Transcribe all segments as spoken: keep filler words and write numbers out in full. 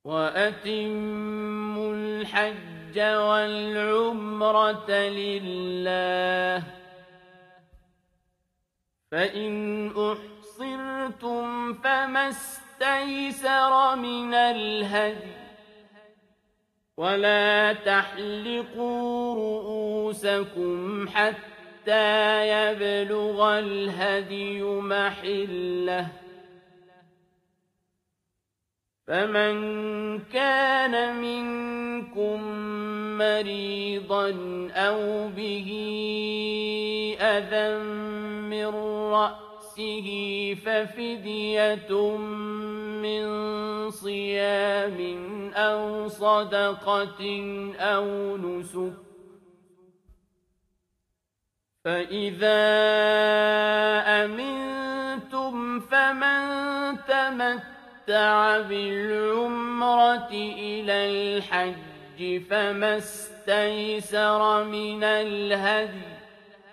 وَأَتِمُّوا الْحَجَّ وَالْعُمْرَةَ لِلَّهِ ۚ فَإِنْ أُحْصِرْتُمْ فَمَا اسْتَيْسَرَ مِنَ الْهَدْيِ ۖ وَلَا تَحْلِقُوا رُءُوسَكُمْ حَتَّىٰ يَبْلُغَ الْهَدْيُ مَحِلَّهُ ۚ فَمَن كَانَ مِنكُم مَّرِيضًا أَوْ بِهِ أَذًى مِّن رَّأْسِهِ فَفِدْيَةٌ مِّن صِيَامٍ أَوْ صَدَقَةٍ أَوْ نُسُكٍ ۚ فَإِذَا أَمِنتُمْ فَمَن تَمَتَّعَ بِالْعُمْرَةِ إِلَى الْحَجِّ فَمَا اسْتَيْسَرَ مِنَ الْهَدْيِ ۚ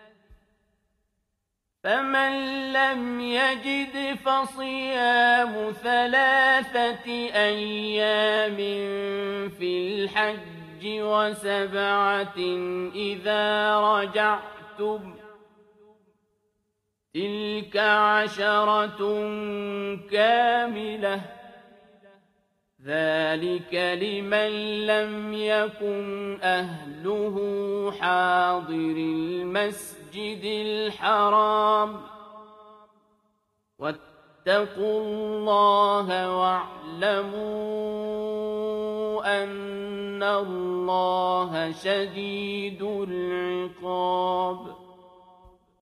فَمَن لَّمْ يَجِدْ فَصِيَامُ ثَلَاثَةِ أَيَّامٍ فِي الْحَجِّ وَسَبْعَةٍ إِذَا رَجَعْتُمْ ۗ تِلْكَ عَشَرَةٌ كَامِلَةٌ ۗ ذَٰلِكَ لِمَن لَّمْ يَكُنْ أَهْلُهُ حَاضِرِي الْمَسْجِدِ الْحَرَامِ ۚ وَاتَّقُوا اللَّهَ وَاعْلَمُوا أَنَّ اللَّهَ شَدِيدُ الْعِقَابِ.